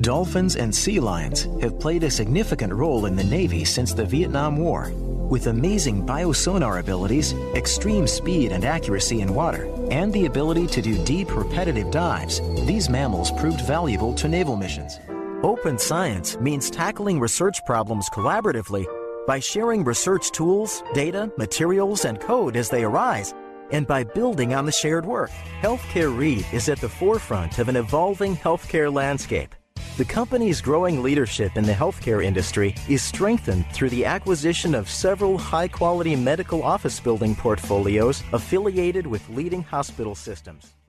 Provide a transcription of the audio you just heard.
Dolphins and sea lions have played a significant role in the Navy since the Vietnam War. With amazing biosonar abilities, extreme speed and accuracy in water, and the ability to do deep, repetitive dives, these mammals proved valuable to naval missions. Open science means tackling research problems collaboratively by sharing research tools, data, materials, and code as they arise, and by building on the shared work. Healthcare REIT is at the forefront of an evolving healthcare landscape. The company's growing leadership in the healthcare industry is strengthened through the acquisition of several high-quality medical office building portfolios affiliated with leading hospital systems.